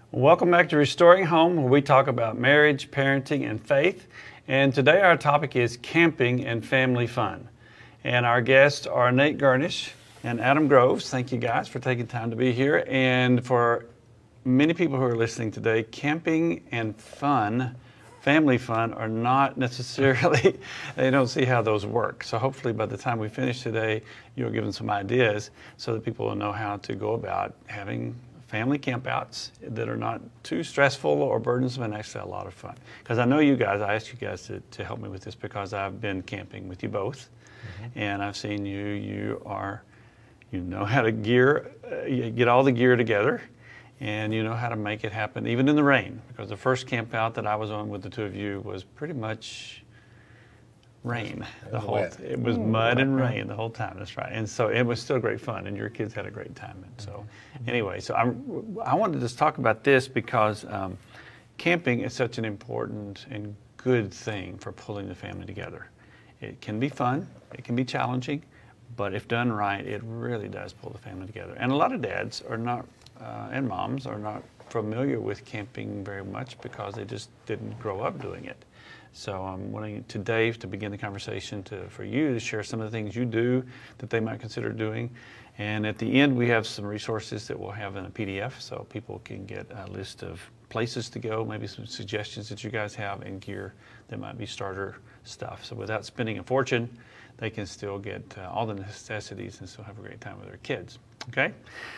Welcome back to Restoring Home, where we talk about marriage, parenting, and faith. And today our topic is camping and family fun. And our guests are Nate Gurnish and Adam Groves. Thank you guys for taking time to be here. And for many people who are listening today, camping and fun, family fun, are not necessarily, they don't see how those work. So hopefully by the time we finish today, you'll give them some ideas so that people will know how to go about having family campouts that are not too stressful or burdensome and actually a lot of fun. Because I know you guys, I asked you guys to help me with this because I've been camping with you both. And I've seen you know how to get all the gear together, and you know how to make it happen even in the rain. Because the first camp out that I was on with the two of you was pretty much rain. It was mud and rain the whole time. That's right. And so it was still great fun, and your kids had a great time. And so anyway, so I wanted to just talk about this because camping is such an important and good thing for pulling the family together. It can be fun, it can be challenging, but if done right, it really does pull the family together. And a lot of dads are not, and moms are not familiar with camping very much because they just didn't grow up doing it. So I'm wanting to Dave to begin the conversation for you to share some of the things you do that they might consider doing. And at the end, we have some resources that we'll have in a PDF so people can get a list of places to go, maybe some suggestions that you guys have, and gear that might be starter stuff. So without spending a fortune, they can still get all the necessities and still have a great time with their kids. Okay?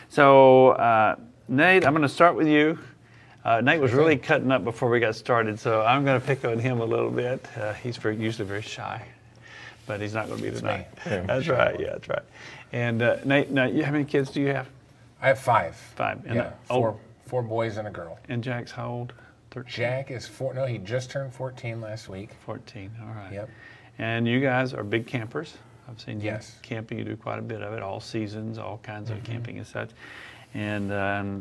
So Nate, I'm going to start with you. Nate was really cutting up before we got started, so I'm going to pick on him a little bit. He's usually very shy, but he's not going to be tonight. That's right. Yeah, that's right. And Nate, now, how many kids do you have? I have five. Five. And yeah, four boys and a girl. And Jack's how old? 13? Jack is 4. No, he just turned 14 last week. 14. All right. Yep. And you guys are big campers. I've seen you camping. You do quite a bit of it, all seasons, all kinds of camping and such. And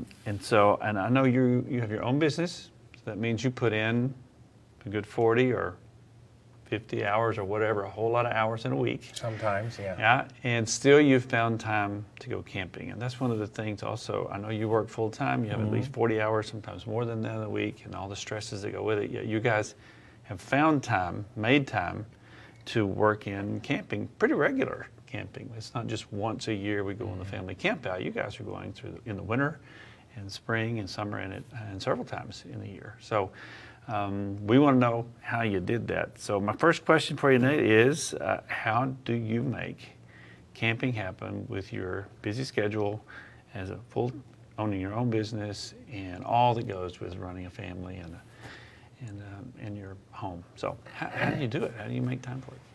I know you have your own business, so that means you put in a good 40 or 50 hours or whatever, a whole lot of hours in a week. Sometimes, yeah. Yeah, and still you've found time to go camping. And that's one of the things also, I know you work full time, you have at least 40 hours, sometimes more than that a week, and all the stresses that go with it. Yet you guys have found time, made time to work in camping, pretty regular camping. It's not just once a year we go on the family camp out. You guys are going through in the winter and spring and summer and several times in the year. So we want to know how you did that. So my first question for you, Nate, is how do you make camping happen with your busy schedule as owning your own business and all that goes with running a family and your home? So how do you do it? How do you make time for it?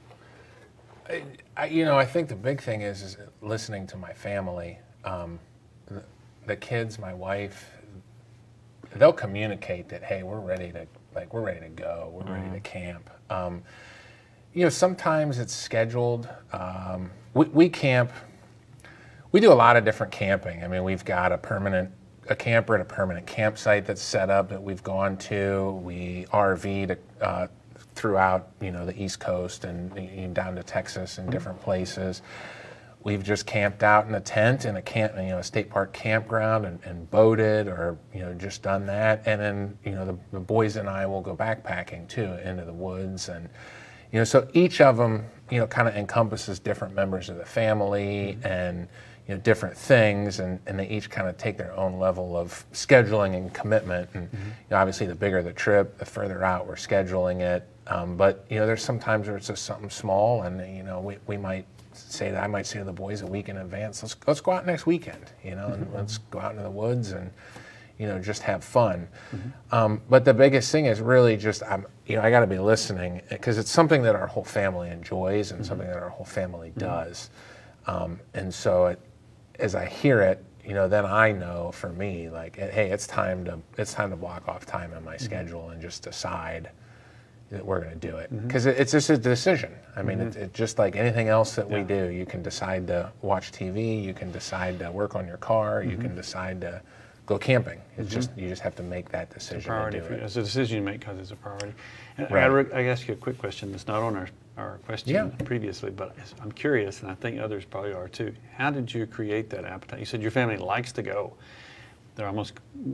I think the big thing is listening to my family. The kids, my wife, they'll communicate that, hey, we're ready to go, we're ready to camp. Sometimes it's scheduled. We camp. We do a lot of different camping. I mean, we've got a camper at a permanent campsite that's set up that we've gone to. We RV'd throughout, the East Coast and down to Texas and different places. We've just camped out in a tent in a state park campground and boated or, just done that. And then, the boys and I will go backpacking too into the woods. And, so each of them, kind of encompasses different members of the family and, different things. And they each kind of take their own level of scheduling and commitment. And obviously the bigger the trip, the further out we're scheduling it. But there's sometimes where it's just something small, and we might say that I might say to the boys a week in advance, let's go out next weekend, and let's go out into the woods and just have fun. But the biggest thing is really just I got to be listening because it's something that our whole family enjoys and something that our whole family does. And so as I hear it, then I know for me, like, hey, it's time to block off time in my schedule and just decide that we're going to do it. Because it's just a decision. I mean, it's just like anything else that we do. You can decide to watch TV, you can decide to work on your car, you can decide to go camping. It's just you just have to make that decision. It's a priority to do it. It's a decision you make because it's a priority. And Right. I ask you a quick question that's not on our question previously, but I'm curious, and I think others probably are too. How did you create that appetite? You said your family likes to go. They're almost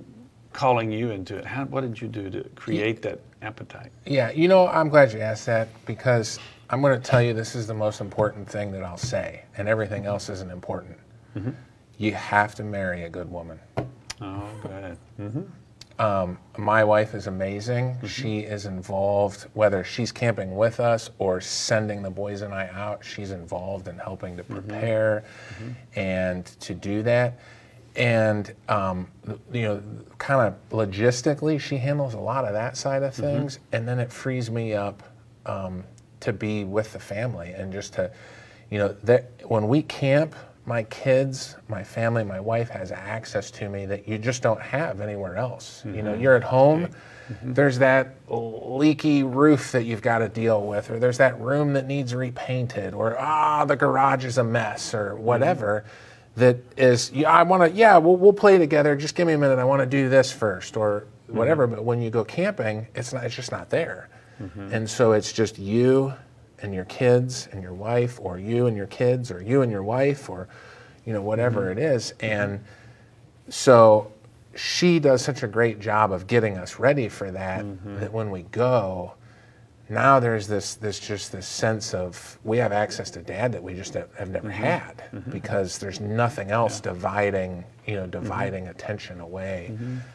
calling you into it? What did you do to create that appetite? Yeah, I'm glad you asked that, because I'm going to tell you this is the most important thing that I'll say, and everything else isn't important. Mm-hmm. You have to marry a good woman. Oh, good. Mm-hmm. My wife is amazing. Mm-hmm. She is involved, whether she's camping with us or sending the boys and I out, she's involved in helping to prepare and to do that. And, kind of logistically, she handles a lot of that side of things. And then it frees me up to be with the family and just to, when we camp, my kids, my family, my wife has access to me that you just don't have anywhere else. You're at home, there's that leaky roof that you've got to deal with, or there's that room that needs repainted, or the garage is a mess, or whatever. That is, we'll play together. Just give me a minute. I want to do this first, or whatever. But when you go camping, it's just not there, and so it's just you and your kids and your wife, or you and your kids, or you and your wife, or whatever it is. And so she does such a great job of getting us ready for that, that when we go, now there's this sense of we have access to Dad that we just have never had, because there's nothing else dividing attention away.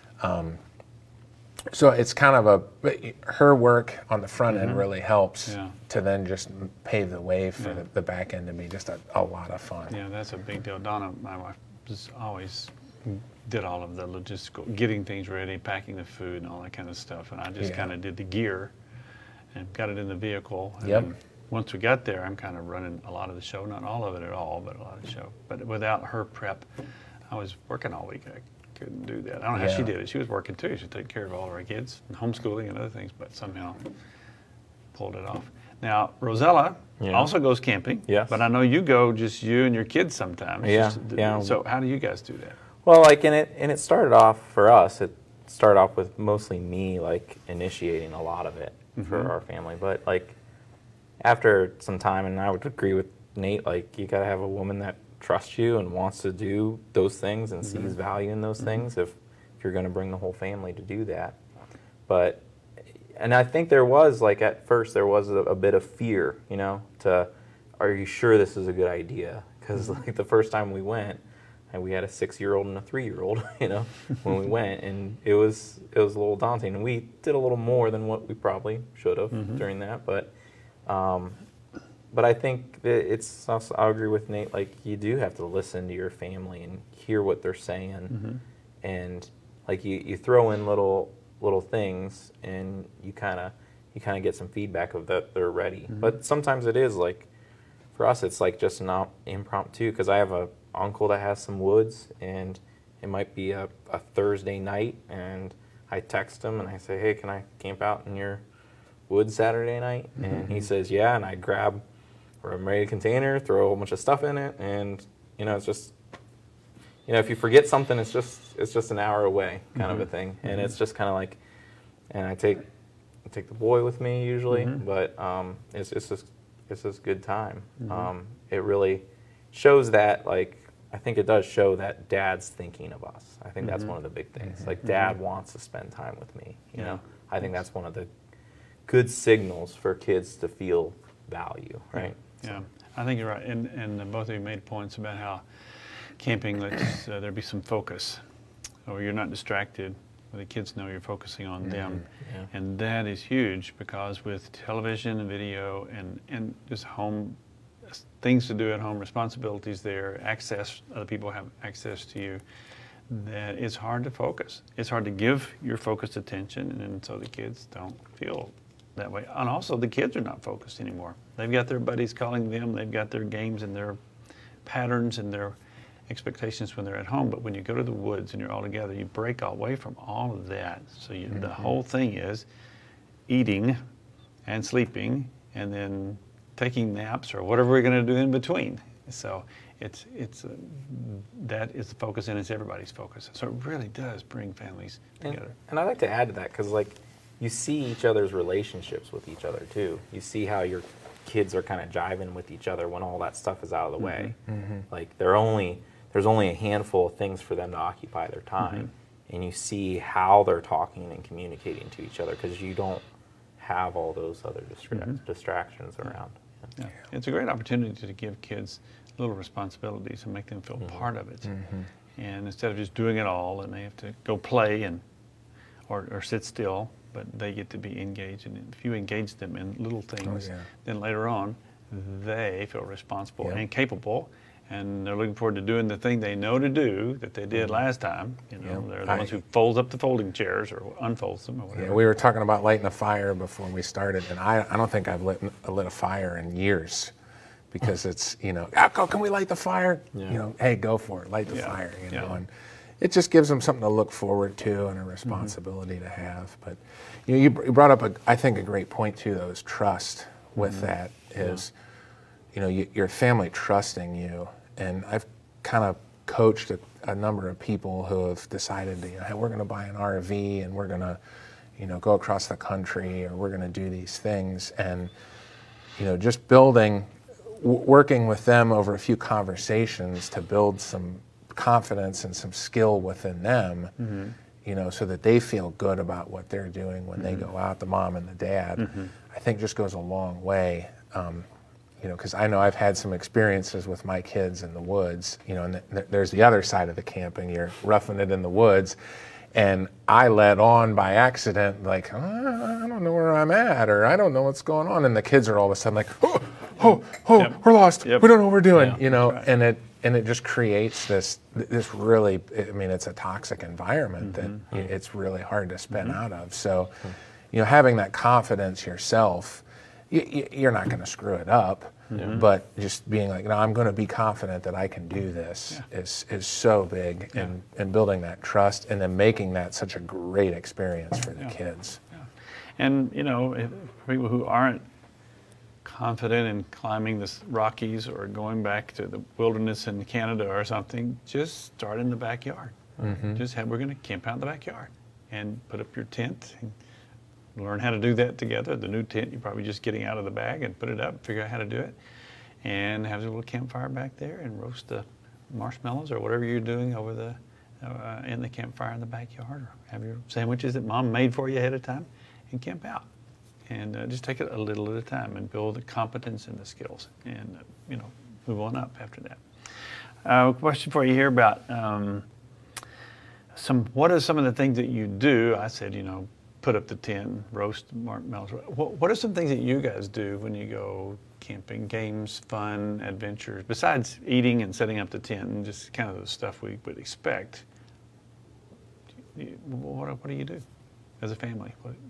So it's kind of her work on the front end really helps to then just pave the way for the back end to be just a lot of fun. Yeah, that's a big deal. Donna, my wife, just always did all of the logistical, getting things ready, packing the food and all that kind of stuff. And I just kind of did the gear and got it in the vehicle. And once we got there, I'm kind of running a lot of the show, not all of it at all, but a lot of the show. But without her prep, I was working all week. I couldn't do that. I don't know how she did it. She was working too. She took care of all of our kids, and homeschooling and other things, but somehow pulled it off. Now, Rosella also goes camping, but I know you go just you and your kids sometimes. So how do you guys do that? Well, and it started off for us. It started off with mostly me initiating a lot of it for our family. But after some time, and I would agree with Nate, you got to have a woman that trusts you and wants to do those things and sees value in those things if you're going to bring the whole family to do that. And I think there was, at first, there was a bit of fear, are you sure this is a good idea? Because, the first time we went, and we had a 6-year-old and a 3-year-old, when we went, and it was a little daunting. And we did a little more than what we probably should have during that, but I think that it's also, I agree with Nate, you do have to listen to your family and hear what they're saying, and you throw in little things, and you kind of get some feedback of that they're ready. But sometimes it is for us, it's just not impromptu, because I have a uncle that has some woods, and it might be a Thursday night, and I text him and I say, hey, can I camp out in your woods Saturday night? And he says, yeah, and I grab a ready container, throw a whole bunch of stuff in it, and it's just, if you forget something, it's just an hour away, kind of a thing. And it's just kind of and I take the boy with me usually, but it's just good time. It really shows that, I think it does show that Dad's thinking of us. I think that's one of the big things. Dad wants to spend time with me. You know, I think that's one of the good signals for kids to feel value, right? Yeah, I think you're right. And both of you made points about how camping lets there be some focus, or you're not distracted. The kids know you're focusing on them, and that is huge, because with television and video and just home things to do at home, responsibilities there, access, other people have access to you, that it's hard to focus. It's hard to give your focused attention, and so the kids don't feel that way. And also the kids are not focused anymore. They've got their buddies calling them, they've got their games and their patterns and their expectations when they're at home. But when you go to the woods and you're all together, you break away from all of that. So the whole thing is eating and sleeping and then taking naps or whatever we're going to do in between. So that is the focus, and it's everybody's focus. So it really does bring families together. And I like to add to that, because you see each other's relationships with each other too. You see how your kids are kind of jiving with each other when all that stuff is out of the way. There's only a handful of things for them to occupy their time, and you see how they're talking and communicating to each other, because you don't have all those other distractions around. Yeah. It's a great opportunity to give kids little responsibilities and make them feel part of it. And instead of just doing it all and they have to go play and or sit still, but they get to be engaged. And if you engage them in little things, then later on they feel responsible and capable, and they're looking forward to doing the thing they know to do that they did last time. You know, they're the ones who folds up the folding chairs or unfolds them or whatever. Yeah, we were talking about lighting a fire before we started, and I don't think I've lit a fire in years, because it's, you know, can we light the fire? You know, hey, go for it, light the fire. You know, and it just gives them something to look forward to and a responsibility to have. But you brought up I think a great point too, though, is trust. With that is, you know, your family trusting you. And I've kind of coached a number of people who have decided, you know, hey, we're going to buy an RV and we're going to, you know, go across the country, or we're going to do these things. And, you know, just working with them over a few conversations to build some confidence and some skill within them, you know, so that they feel good about what they're doing when they go out, the mom and the dad, I think just goes a long way. You know, because I know I've had some experiences with my kids in the woods, you know, and there's the other side of the camping. You're roughing it in the woods, and I led on by accident, like, I don't know where I'm at, or I don't know what's going on, and the kids are all of a sudden like, we're lost, we don't know what we're doing, you know, and it just creates this really, I mean, it's a toxic environment that it's really hard to spin out of. So, you know, having that confidence yourself, you're not going to screw it up, but just being like, no, I'm going to be confident that I can do this is so big, and building that trust and then making that such a great experience for the kids. And, you know, people who aren't confident in climbing the Rockies or going back to the wilderness in Canada or something, just start in the backyard. We're going to camp out in the backyard and put up your tent and learn how to do that together. The new tent, you're probably just getting out of the bag and put it up, figure out how to do it, and have a little campfire back there and roast the marshmallows or whatever you're doing over the in the campfire in the backyard, or have your sandwiches that mom made for you ahead of time and camp out. And just take it a little at a time and build the competence and the skills, and you know, move on up after that. A question for you here about what are some of the things that you do? I said, you know, put up the tent, roast marshmallows. What are some things that you guys do when you go camping? Games, fun, adventures, besides eating and setting up the tent and just kind of the stuff we would expect. What do you do as a family?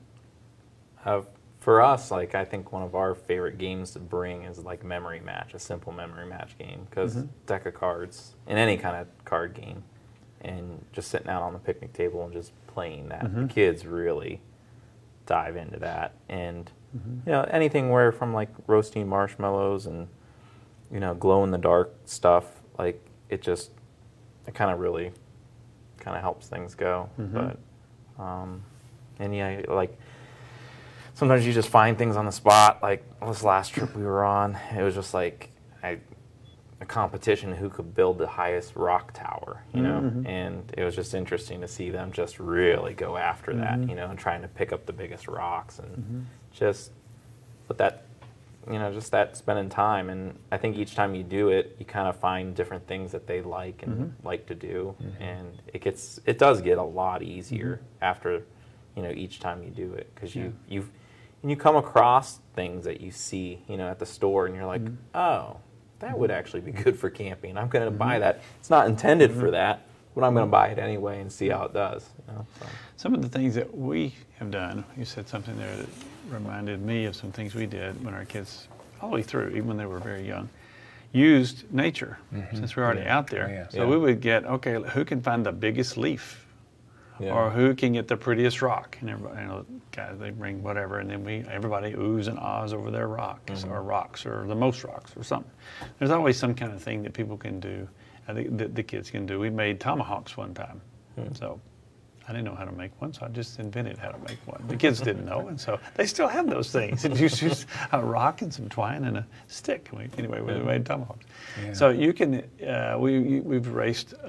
For us, like, I think one of our favorite games to bring is like memory match, a simple memory match game, because deck of cards in any kind of card game, and just sitting out on the picnic table and just playing that. The kids really dive into that, and you know, anything where from like roasting marshmallows and, you know, glow in the dark stuff, like it kind of really helps things go. But and yeah, like sometimes you just find things on the spot. Like this last trip we were on, it was just like a competition who could build the highest rock tower, you know, and it was just interesting to see them just really go after that, you know, and trying to pick up the biggest rocks, and just, but that, you know, just that spending time. And I think each time you do it, you kind of find different things that they like and like to do, and it does get a lot easier after, you know, each time you do it, because you come across things that you see, you know, at the store, and you're like, oh, that would actually be good for camping. I'm going to buy that. It's not intended for that, but I'm going to buy it anyway and see how it does. You know, so. Some of the things that we have done, you said something there that reminded me of some things we did when our kids, all the way through, even when they were very young, used nature, since we're already out there. So we would get, okay, who can find the biggest leaf? Or who can get the prettiest rock? And everybody, you know, guys, they bring whatever, and then everybody oohs and ahs over their rocks, or the most rocks, or something. There's always some kind of thing that people can do. I think that the kids can do. We made tomahawks one time, so I didn't know how to make one, so I just invented how to make one. The kids didn't know, and so they still have those things. It's just a rock and some twine and a stick. We made tomahawks. So you can. We've raced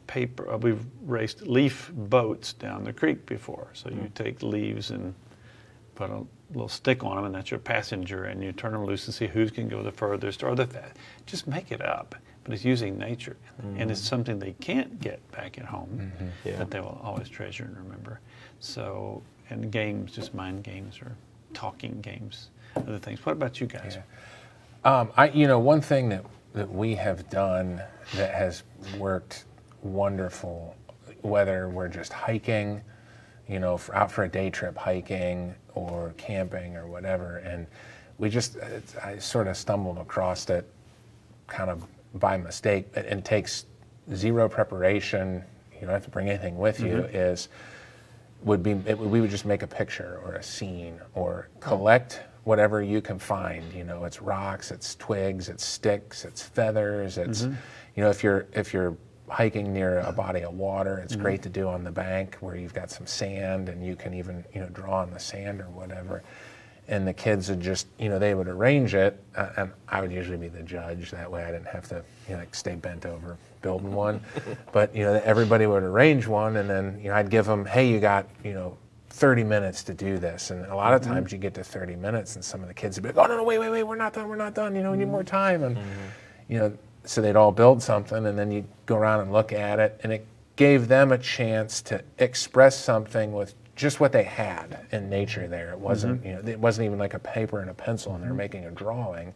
paper. We've raced leaf boats down the creek before. So you take leaves and put a little stick on them, and that's your passenger, and you turn them loose and see who can go the furthest or the fastest. Just make it up, but it's using nature, and it's something they can't get back at home, that they will always treasure and remember. So, and games, just mind games or talking games, other things. What about you guys? One thing that we have done that has worked wonderful, whether we're just hiking, out for a day trip hiking or camping or whatever, and I sort of stumbled across it kind of by mistake. It takes zero preparation. You don't have to bring anything with you. We would just make a picture or a scene or collect whatever you can find. It's rocks, it's twigs, it's sticks, it's feathers. It's if you're hiking near a body of water, it's great to do on the bank where you've got some sand and you can even draw on the sand or whatever. And the kids would just they would arrange it, and I would usually be the judge. That way I didn't have to stay bent over building one. But everybody would arrange one, and then I'd give them, hey, you got 30 minutes to do this. And a lot of times you get to 30 minutes and some of the kids would be like, oh, no, wait, we're not done, we need more time. And so they'd all build something, and then you'd go around and look at it, and it gave them a chance to express something with just what they had in nature there. It wasn't, it wasn't even like a paper and a pencil and they're making a drawing.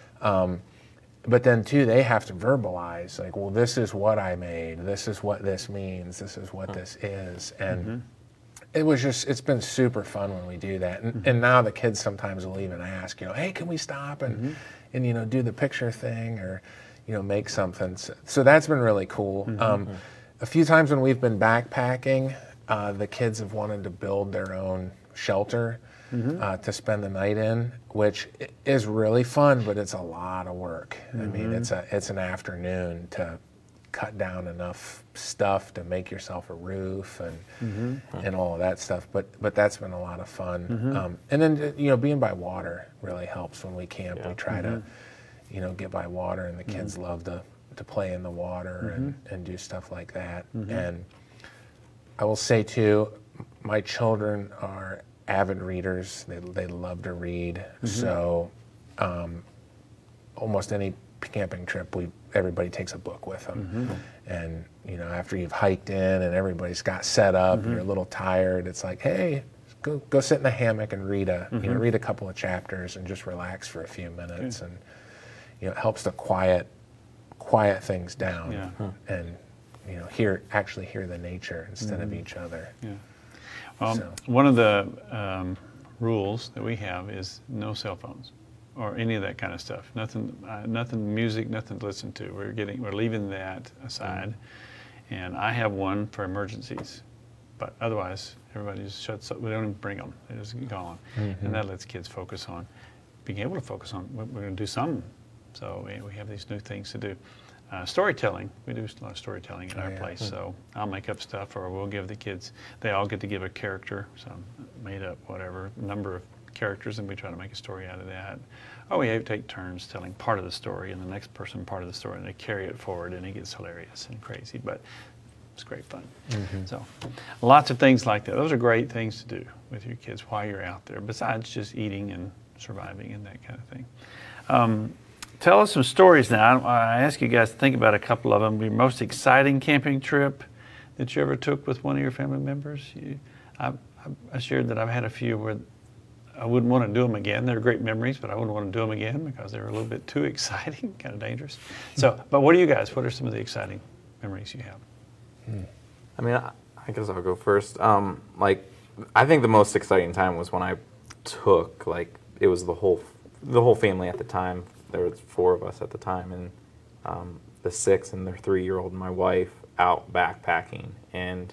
But then too, they have to verbalize, like, well, this is what I made, this is what this means, this is what this is. And it's been super fun when we do that. And now the kids sometimes will even ask, hey, can we stop and do the picture thing or, make something. So that's been really cool. A few times when we've been backpacking, the kids have wanted to build their own shelter to spend the night in, which is really fun, but it's a lot of work. I mean, it's an afternoon to cut down enough stuff to make yourself a roof and all of that stuff. But that's been a lot of fun. And then being by water really helps when we camp. Yeah. We try to get by water, and the kids love to play in the water and do stuff like that. And I will say too, my children are avid readers. They love to read. So almost any camping trip, everybody takes a book with them. And after you've hiked in and everybody's got set up and you're a little tired, it's like, hey, go sit in the hammock and read a couple of chapters and just relax for a few minutes. And it helps to quiet things down and hear the nature instead of each other. One of the rules that we have is no cell phones or any of that kind of stuff. Nothing music, nothing to listen to. We're leaving that aside. And I have one for emergencies, but otherwise everybody just shuts up. We don't even bring them. They just go on. And that lets kids focus on being able to focus on we're going to do something. So we have these new things to do. Storytelling, we do a lot of storytelling at our place, so I'll make up stuff, or we'll give the kids, they all get to give a character, some made up whatever, number of characters, and we try to make a story out of that. Or we take turns telling part of the story, and the next person part of the story, and they carry it forward, and it gets hilarious and crazy, but it's great fun. So lots of things like that. Those are great things to do with your kids while you're out there, besides just eating and surviving and that kind of thing. Tell us some stories now. I ask you guys to think about a couple of them. Your most exciting camping trip that you ever took with one of your family members? I shared that I've had a few where I wouldn't want to do them again. They're great memories, but I wouldn't want to do them again because they were a little bit too exciting, kind of dangerous. But what do you guys, what are some of the exciting memories you have? I mean, I guess I'll go first. I think the most exciting time was when I took, it was the whole family at the time. There was 4 of us at the time, and the 6 and their 3-year-old and my wife out backpacking, and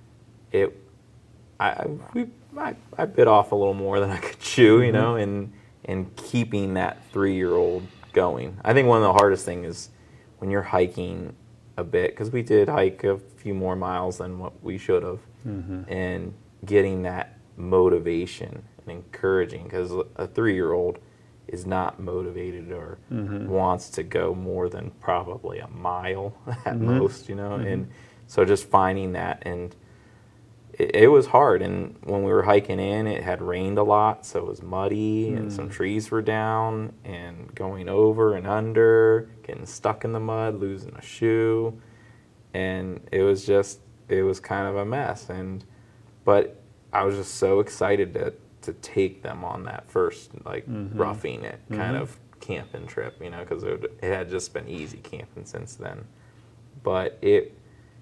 I bit off a little more than I could chew, and keeping that 3-year-old going. I think one of the hardest things is when you're hiking a bit, because we did hike a few more miles than what we should have, and getting that motivation and encouraging, because a 3-year-old is not motivated or wants to go more than probably a mile at most, and So just finding that, and it was hard. And when we were hiking in, it had rained a lot, so it was muddy, and some trees were down, and going over and under, getting stuck in the mud, losing a shoe, and it was kind of a mess. But I was just so excited to take them on that first, like, roughing it kind of camping trip, because it had just been easy camping since then. But it,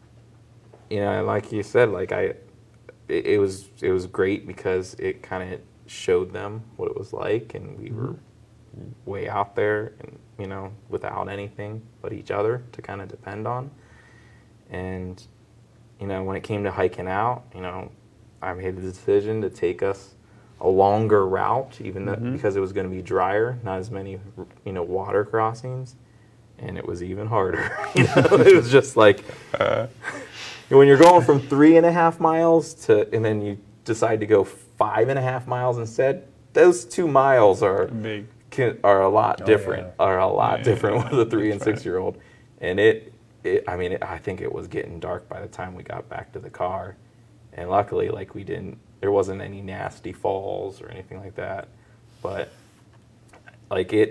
like you said, like it was great because it kind of showed them what it was like, and we were way out there, and without anything but each other to kind of depend on. And when it came to hiking out, I made the decision to take us a longer route, even though, because it was going to be drier, not as many water crossings, and it was even harder. It was just like when you're going from 3.5 miles and then you decide to go 5.5 miles instead. Those 2 miles are big. Are a lot different. Yeah. Are a lot different with a 3 and That's 6-year-old, and I think it was getting dark by the time we got back to the car, and luckily, like, there wasn't any nasty falls or anything like that, but like it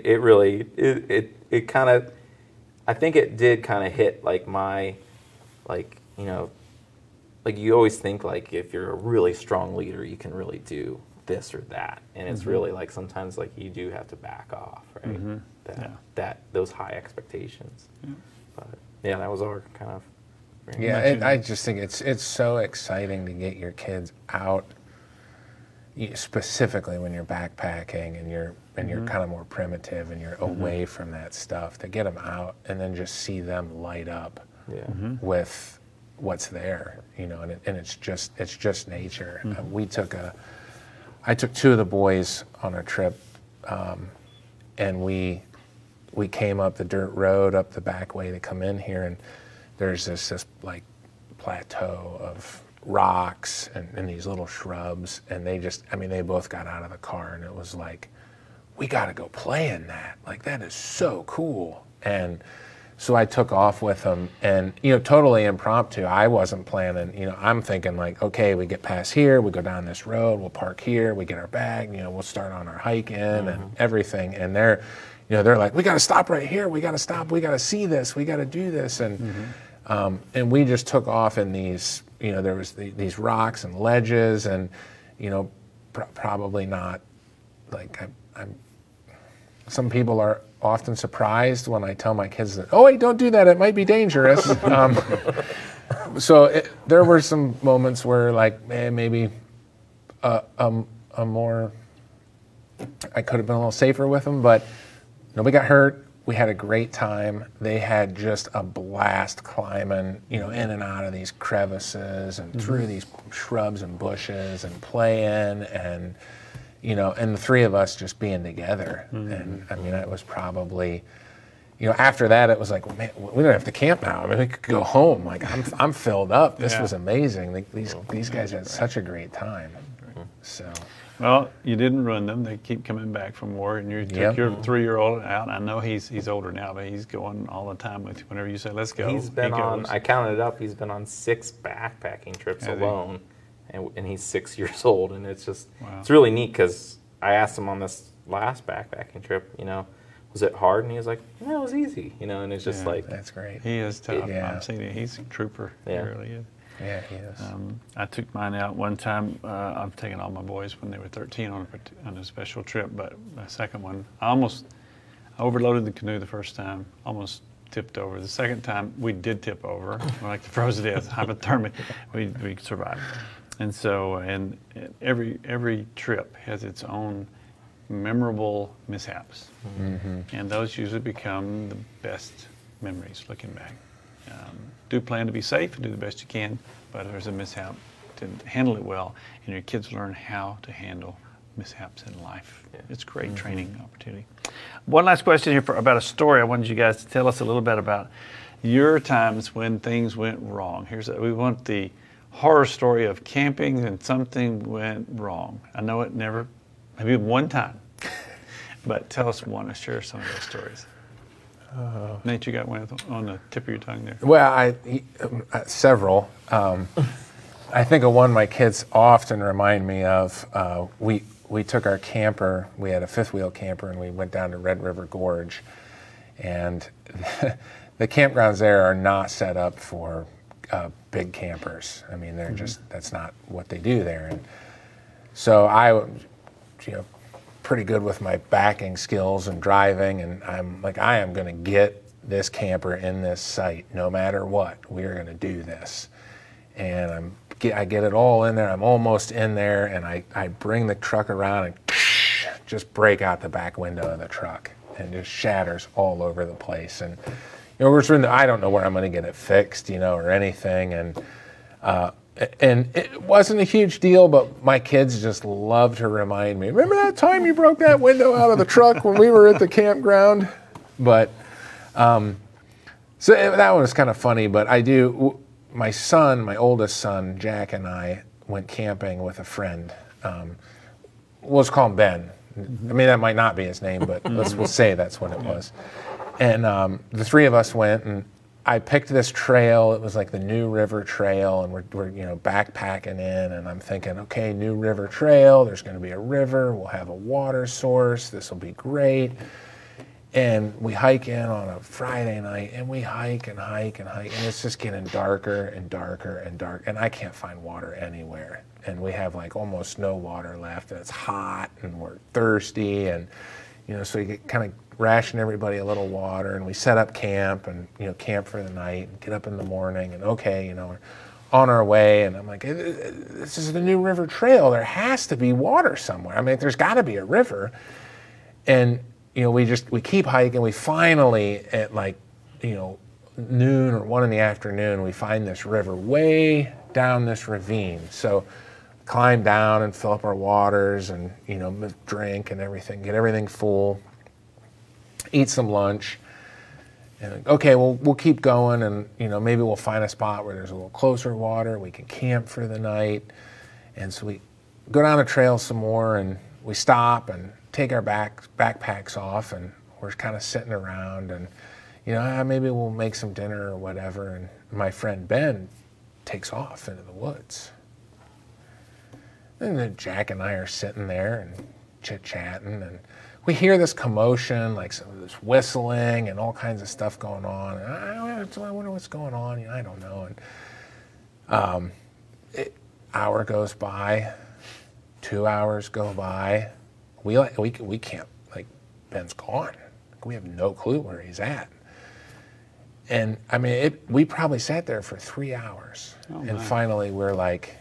kind of, I think it did kind of hit like my, like, like you always think like if you're a really strong leader, you can really do this or that, and it's really like sometimes like you do have to back off, right? That those high expectations. Yeah. But yeah, that was our kind of. Yeah, I just think it's so exciting to get your kids out, specifically when you're backpacking and you're kind of more primitive and you're away from that stuff, to get them out and then just see them light up with what's there, and it's just nature. I took 2 of the boys on a trip, and we came up the dirt road up the back way to come in here, and there's this like plateau of rocks and these little shrubs, and they both got out of the car, and it was like, we got to go play in that. Like, that is so cool. And so I took off with them, and totally impromptu. I wasn't planning. I'm thinking like, okay, we get past here, we go down this road, we'll park here, we get our bag, we'll start on our hike in and everything. And they're like, we got to stop right here, we got to stop, we got to see this, we got to do this, and we just took off in these. There was these rocks and ledges, and probably not like I'm. Some people are often surprised when I tell my kids that, oh wait, don't do that, it might be dangerous. So there were some moments where like maybe a more, I could have been a little safer with them, but nobody got hurt. We had a great time. They had just a blast climbing, in and out of these crevices and through these shrubs and bushes and playing, and and the 3 of us just being together. And I mean, it was probably, after that, it was like, well, man, we don't have to camp now. I mean, we could go home. Like, I'm filled up. This was amazing. These guys had such a great time. So. Well, you didn't ruin them. They keep coming back from war, and you took your 3-year-old out. I know he's older now, but he's going all the time with you. Whenever you say, let's go, he's been on, I counted it up, he's been on 6 backpacking trips alone. And he's 6 years old, and it's just, it's really neat, because I asked him on this last backpacking trip, was it hard? And he was like, no, it was easy, and it's just like. That's great. He is tough. I'm seeing it. He's a trooper. Yeah. He really is. Yeah, he is. I took mine out one time. I've taken all my boys when they were 13 on a special trip, but the second one, I overloaded the canoe the first time, almost tipped over. The second time, we did tip over, like the froze to death, hypothermia. We survived. And so, and every trip has its own memorable mishaps, and those usually become the best memories looking back. Do plan to be safe and do the best you can, but if there's a mishap, to handle it well, and your kids learn how to handle mishaps in life. Yeah. It's a great training opportunity. One last question here about a story. I wanted you guys to tell us a little bit about your times when things went wrong. We want the horror story of camping and something went wrong. I know it never, maybe one time, but tell us one and share some of those stories. Nate, you got one on the tip of your tongue there. Well, several. I think of one my kids often remind me of. We took our camper. We had a fifth wheel camper, and we went down to Red River Gorge. And the campgrounds there are not set up for big campers. I mean, they're just, that's not what they do there. And so I, pretty good with my backing skills and driving, and I'm like, I am going to get this camper in this site no matter what. We are going to do this. And I get it all in there. I'm almost in there, and I bring the truck around and just break out the back window of the truck, and just shatters all over the place. And I don't know where I'm going to get it fixed, or anything. And it wasn't a huge deal, but my kids just love to remind me, remember that time you broke that window out of the truck when we were at the campground? But so that one was kind of funny. But my son, my oldest son, Jack, and I went camping with a friend. Let's call him Ben. I mean, that might not be his name, but we'll say that's what it was. And the three of us went, and I picked this trail. It was like the New River Trail, and we're backpacking in, and I'm thinking, okay, New River Trail, there's going to be a river, we'll have a water source, this will be great. And we hike in on a Friday night, and we hike and hike and hike, and it's just getting darker and darker and dark, and I can't find water anywhere. And we have like almost no water left, and it's hot, and we're thirsty, and so you get kind of ration everybody a little water, and we set up camp and camp for the night and get up in the morning, and we're on our way, and I'm like, this is the New River Trail, there has to be water somewhere. I mean, there's got to be a river. And we keep hiking. We finally at noon or 1 p.m, we find this river way down this ravine. So climb down and fill up our waters and drink and everything, get everything full, eat some lunch, and okay, we'll keep going, and maybe we'll find a spot where there's a little closer water, we can camp for the night. And so we go down the trail some more, and we stop and take our backpacks off, and we're kind of sitting around, and maybe we'll make some dinner or whatever. And my friend Ben takes off into the woods, and then Jack and I are sitting there and chit-chatting, and we hear this commotion, like some of this whistling and all kinds of stuff going on. And I wonder what's going on. I don't know. And hour goes by, 2 hours go by. We can't, Ben's gone. We have no clue where he's at. And I mean, we probably sat there for 3 hours. And finally we're like,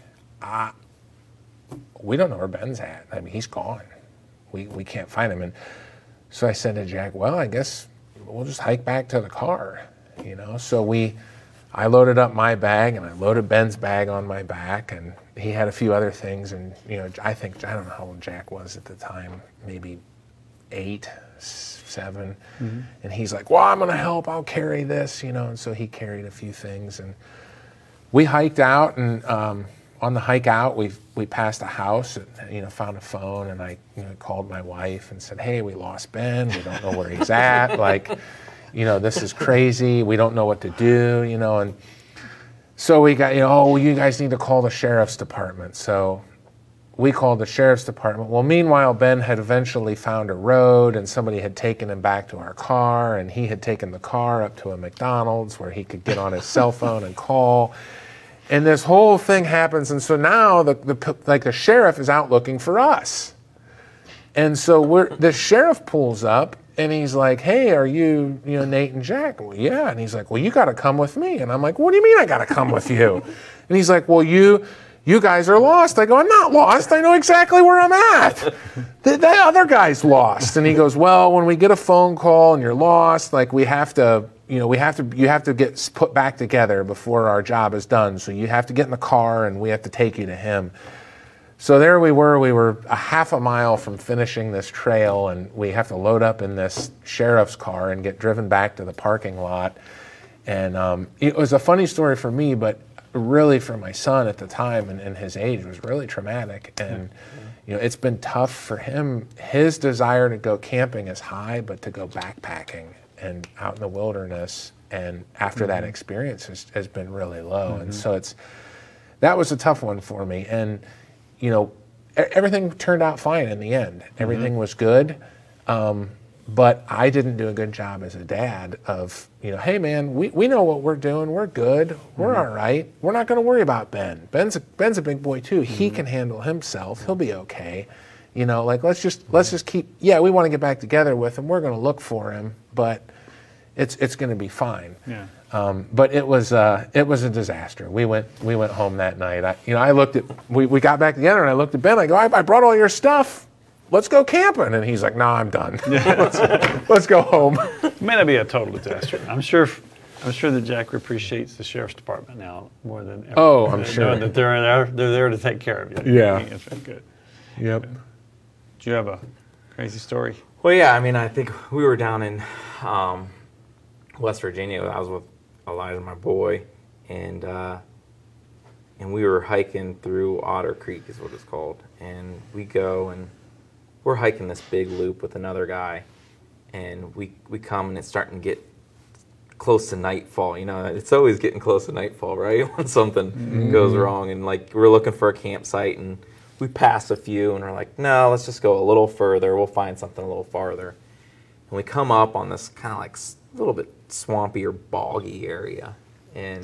we don't know where Ben's at. I mean, he's gone. We can't find him. And so I said to Jack, well, I guess we'll just hike back to the car, So I loaded up my bag, and I loaded Ben's bag on my back, and he had a few other things. And, I don't know how old Jack was at the time, maybe 8, 7. Mm-hmm. And he's like, well, I'm going to help. I'll carry this, And so he carried a few things, and we hiked out, and on the hike out, we passed a house, and, found a phone, and I called my wife and said, hey, we lost Ben. We don't know where he's at. This is crazy. We don't know what to do, And so we got, you guys need to call the sheriff's department. So we called the sheriff's department. Well, meanwhile, Ben had eventually found a road, and somebody had taken him back to our car, and he had taken the car up to a McDonald's where he could get on his cell phone and call. And this whole thing happens, and so now the sheriff is out looking for us. And so the sheriff pulls up, and he's like, hey, are you Nate and Jack? Well, yeah. And he's like, well, you got to come with me. And I'm like, what do you mean I got to come with you? And he's like, well, you guys are lost. I go, I'm not lost. I know exactly where I'm at. That other guy's lost. And he goes, well, when we get a phone call and you're lost, we have to... you have to get put back together before our job is done. So you have to get in the car, and we have to take you to him. So there we were a half a mile from finishing this trail, and we have to load up in this sheriff's car and get driven back to the parking lot. And it was a funny story for me, but really for my son at the time and his age, it was really traumatic. And it's been tough for him. His desire to go camping is high, but to go backpacking and out in the wilderness. And after that experience has been really low. And so that was a tough one for me. And, everything turned out fine in the end. Everything was good. But I didn't do a good job as a dad of, hey man, we know what we're doing. We're good. We're all right. We're not going to worry about Ben. Ben's a big boy too. He can handle himself. He'll be okay. Let's just keep. Yeah, we want to get back together with him. We're going to look for him, but it's going to be fine. Yeah. But it was a disaster. We went home that night. I looked at we got back together and I looked at Ben. I go, I brought all your stuff. Let's go camping. And he's like, no, I'm done. let's go home. It may not be a total disaster. I'm sure that Jack appreciates the sheriff's department now more than ever. Oh, I'm sure. Knowing that they're there to take care of you. Yeah. It's been good. Yep. Do you have a crazy story? Well, yeah, I think we were down in West Virginia. I was with Elijah, my boy, and we were hiking through Otter Creek is what it's called. And we go and we're hiking this big loop with another guy, and we come and it's starting to get close to nightfall. It's always getting close to nightfall, right? When something goes wrong, and we're looking for a campsite, and we pass a few, and we're like, no, let's just go a little further. We'll find something a little farther. And we come up on this kind of a little bit swampy or boggy area, and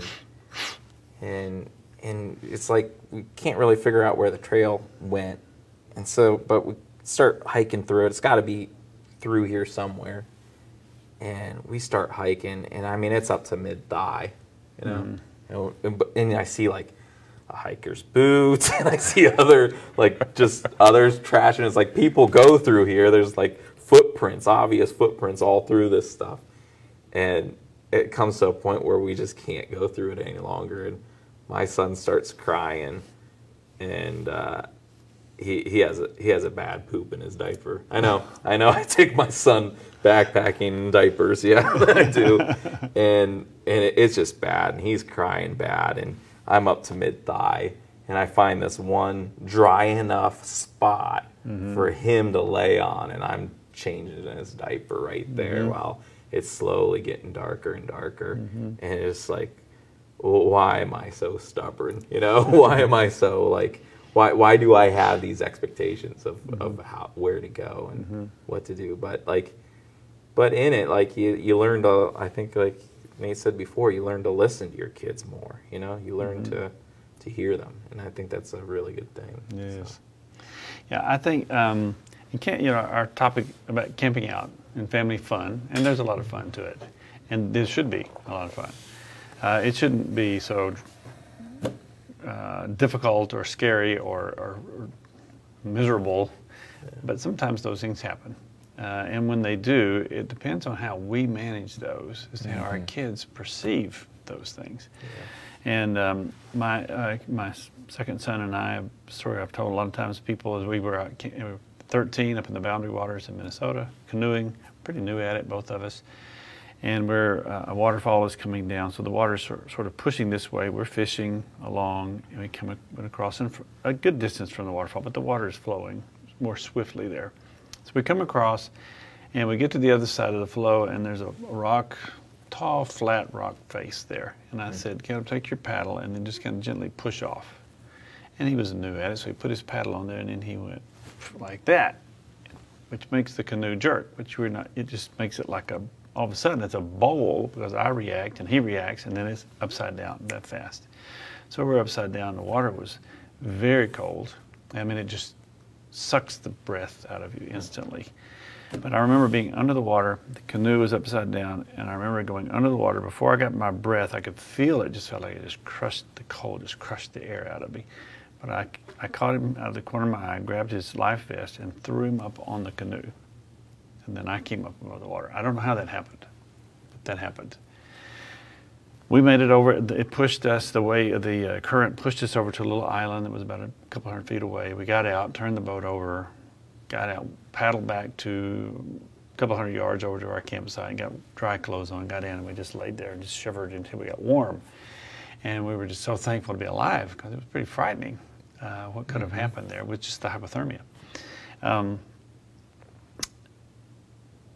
it's like we can't really figure out where the trail went, and so but we start hiking through it. It's got to be through here somewhere. And we start hiking, and it's up to mid-thigh, and I see a hiker's boots, and I see other just others trash, and it's people go through here. There's footprints, obvious footprints all through this stuff, and it comes to a point where we just can't go through it any longer, and my son starts crying, and he has a bad poop in his diaper. I know. I take my son backpacking diapers. Yeah, I do. And it's just bad. And he's crying bad. And I'm up to mid-thigh. And I find this one dry enough spot for him to lay on. And I'm changing his diaper right there while it's slowly getting darker and darker. And it's well, why am I so stubborn? Why am I so Why do I have these expectations of where to go and what to do? But in it, you learn to, I think Nate said before, you learn to listen to your kids more. You learn to hear them, and I think that's a really good thing. Yes. So. Yeah, I think our topic about camping out and family fun, and there's a lot of fun to it, and there should be a lot of fun. It shouldn't be so difficult or scary or miserable, but sometimes those things happen. And when they do, it depends on how we manage those, as to how our kids perceive those things. Yeah. And my second son and I, a story I've told a lot of times to people, is we were 13 up in the Boundary Waters in Minnesota, canoeing, pretty new at it, both of us. And a waterfall is coming down, so the water's sort of pushing this way. We're fishing along, and we come across a good distance from the waterfall, but the water is flowing more swiftly there. So we come across, and we get to the other side of the flow, and there's a tall, flat rock face there. And I said, take your paddle, and then just kind of gently push off. And he was new at it, so he put his paddle on there, and then he went like that, which makes the canoe jerk, which it just makes it all of a sudden it's a bowl, because I react and he reacts, and then it's upside down that fast. So we're upside down. The water was very cold. It just sucks the breath out of you instantly. But I remember being under the water, the canoe was upside down, and I remember going under the water. Before I got my breath, I could feel it. Just felt like it just crushed the cold, just crushed the air out of me. But I caught him out of the corner of my eye, grabbed his life vest, and threw him up on the canoe. And then I came up above the water. I don't know how that happened, but that happened. We made it over. It pushed us the current pushed us over to a little island that was about a couple hundred feet away. We got out, turned the boat over, got out, paddled back to a couple hundred yards over to our campsite, and got dry clothes on, got in, and we just laid there and just shivered until we got warm. And we were just so thankful to be alive, because it was pretty frightening what could have happened there with just the hypothermia.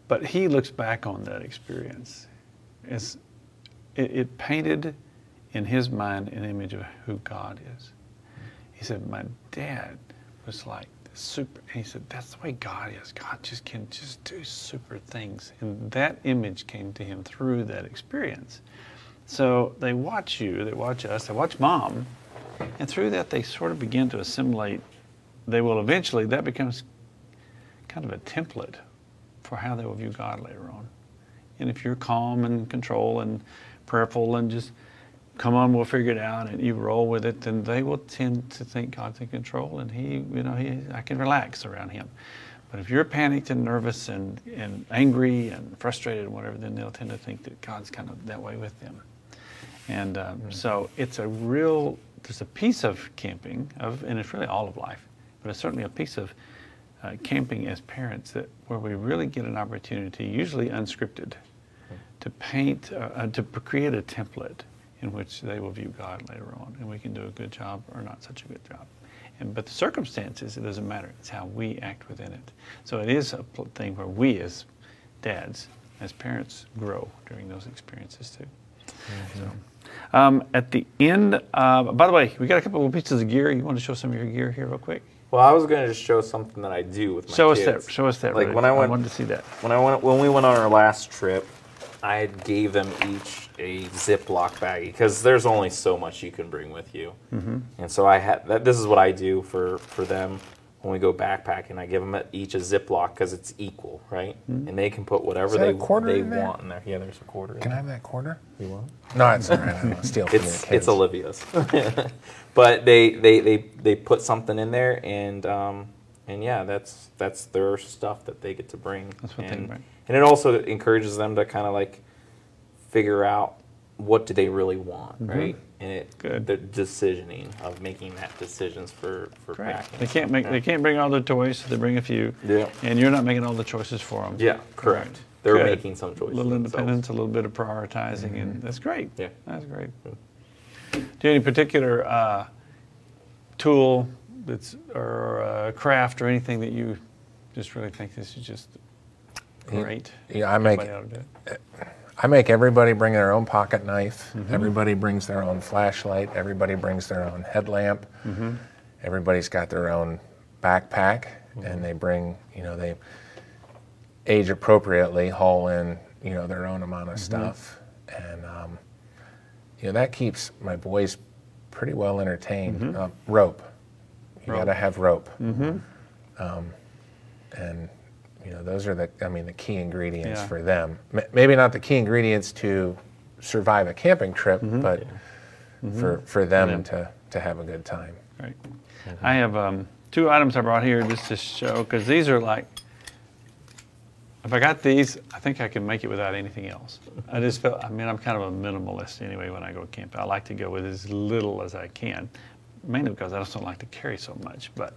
But he looks back on that experience as it painted in his mind an image of who God is. He said, my dad was like super, and he said, that's the way God is. God just can just do super things. And that image came to him through that experience. So they watch you, they watch us, they watch Mom, and through that they sort of begin to assimilate. They will eventually, that becomes kind of a template for how they will view God later on. And if you're calm and control and prayerful and just come on, we'll figure it out, and you roll with it, then they will tend to think God's in control, and I can relax around him. But if you're panicked and nervous and angry and frustrated and whatever, then they'll tend to think that God's kind of that way with them. And so there's a piece of camping, and it's really all of life, but it's certainly a piece of camping as parents where we really get an opportunity, usually unscripted, to paint, to create a template in which they will view God later on, and we can do a good job or not such a good job. But the circumstances, it doesn't matter. It's how we act within it. So it is a thing where we as dads, as parents, grow during those experiences too. So, at the end, by the way, we got a couple of pieces of gear. You want to show some of your gear here real quick? Well, I was going to just show something that I do with my kids. Show us that. Like really. when I wanted to see that. When we went on our last trip, I gave them each a Ziploc baggie because there's only so much you can bring with you, and so I had that. This is what I do for them when we go backpacking. I give them each a Ziploc because it's equal, right? And they can put whatever they want in there. Yeah, there's a quarter. Can I have that quarter? You want? No, it's all right. I don't want to steal from your kids. It's Olivia's, but they put something in there, and yeah, that's their stuff that they get to bring. That's what they bring. And it also encourages them to kind of like figure out what do they really want, right? And the decisioning of making that decisions for packing. They can't bring all their toys, so they bring a few. Yeah. And you're not making all the choices for them. Yeah, correct. They're making some choices. A little independence, a little bit of prioritizing, and that's great. Yeah, that's great. Do you have any particular tool or craft or anything that you just really think this is just great? Yeah, I make everybody bring their own pocket knife. Everybody brings their own flashlight. Everybody brings their own headlamp. Everybody's got their own backpack, and they bring, they age appropriately haul in, their own amount of stuff, and that keeps my boys pretty well entertained. Rope, you got to have rope, and those are the key ingredients for them. Maybe not the key ingredients to survive a camping trip, but for them to have a good time. Right. I have 2 items I brought here just to show, because these are like, if I got these, I think I can make it without anything else. I just felt, I'm kind of a minimalist anyway when I go camping. I like to go with as little as I can, mainly because I just don't like to carry so much. But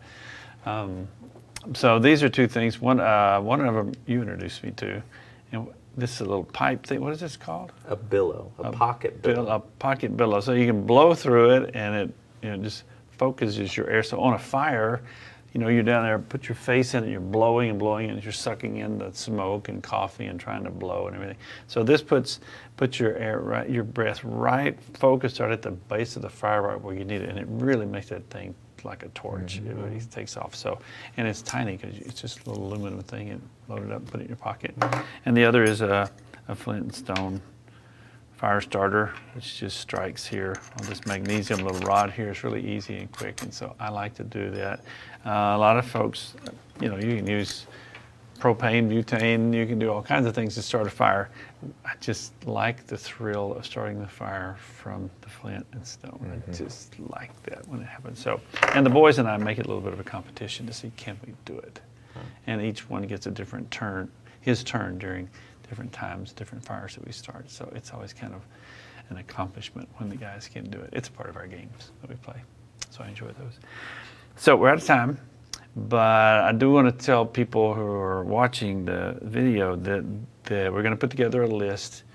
so these are 2 things. One of them you introduced me to, and this is a little pipe thing. What is this called? A billow, a pocket billow. A pocket billow. So you can blow through it, and it just focuses your air. So on a fire, you're down there, put your face in it, you're blowing and blowing, and you're sucking in the smoke and coffee and trying to blow and everything. So this puts your breath right focused right at the base of the fire, right where you need it, and it really makes that thing like a torch. It really takes off. So, and it's tiny because it's just a little aluminum thing, and load it up, put it in your pocket. And the other is a flint and stone fire starter, which just strikes here on this magnesium little rod here. It's really easy and quick, and so I like to do that. A lot of folks, you can use propane, butane, you can do all kinds of things to start a fire. I just like the thrill of starting the fire from the flint and stone. I just like that when it happens. So, and the boys and I make it a little bit of a competition to see, can we do it? And each one gets a different turn, his turn during different times, different fires that we start. So it's always kind of an accomplishment when the guys can do it. It's a part of our games that we play. So I enjoy those. So we're out of time, but I do want to tell people who are watching the video that we're going to put together a list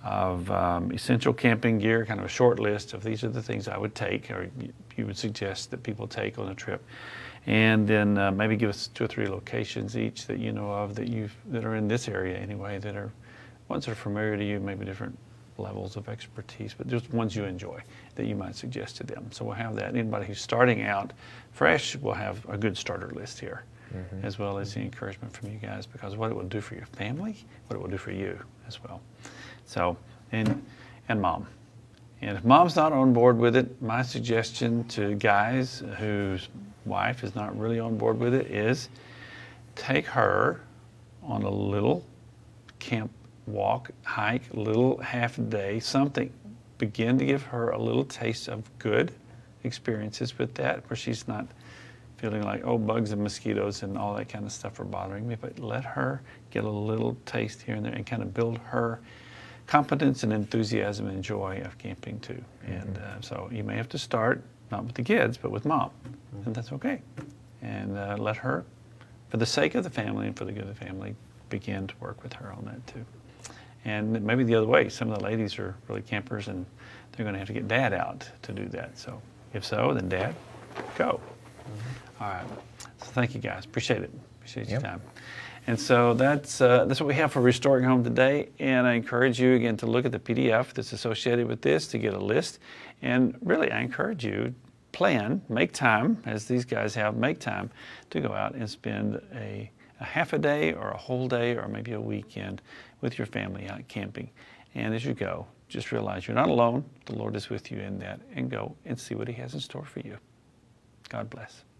of essential camping gear, kind of a short list of these are the things I would take, or you would suggest that people take on a trip. And then maybe give us 2 or 3 locations each that you know of that are in this area anyway, that are ones that are familiar to you, maybe different levels of expertise, but just ones you enjoy that you might suggest to them. So we'll have that. Anybody who's starting out fresh will have a good starter list here, as well as the encouragement from you guys, because what it will do for your family, what it will do for you as well. So, and mom. And if mom's not on board with it, my suggestion to guys whose wife is not really on board with it is take her on a little camp walk, hike, little half a day, something. Begin to give her a little taste of good experiences with that, where she's not feeling like, oh, bugs and mosquitoes and all that kind of stuff are bothering me, but let her get a little taste here and there and kind of build her competence and enthusiasm and joy of camping too. And so you may have to start, not with the kids, but with mom, and that's okay. And let her, for the sake of the family and for the good of the family, begin to work with her on that too. And maybe the other way, some of the ladies are really campers and they're going to have to get dad out to do that. So if so, then dad, go. All right. So thank you guys. Appreciate it. Appreciate your time. And so that's what we have for Restoring Home today. And I encourage you again to look at the PDF that's associated with this to get a list. And really, I encourage you, plan, make time, as these guys have, make time to go out and spend a half a day or a whole day or maybe a weekend with your family out camping. And as you go, just realize you're not alone. The Lord is with you in that, and go and see what He has in store for you. God bless.